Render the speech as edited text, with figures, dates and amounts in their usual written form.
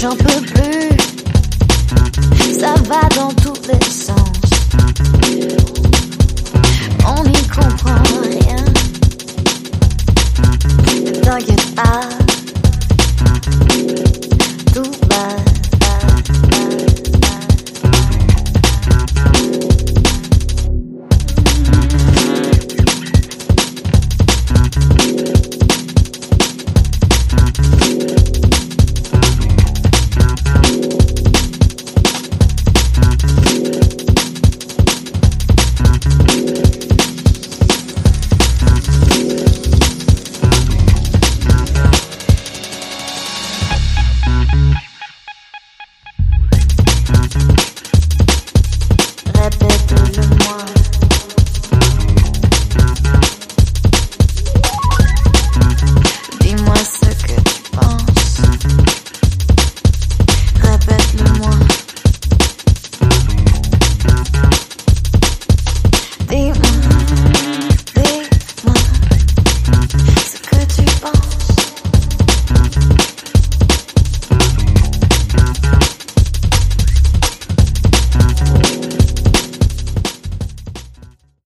j'en peux plus. Ça va dans tous les sens. On n'y comprend rien. Ne t'inquiète pas.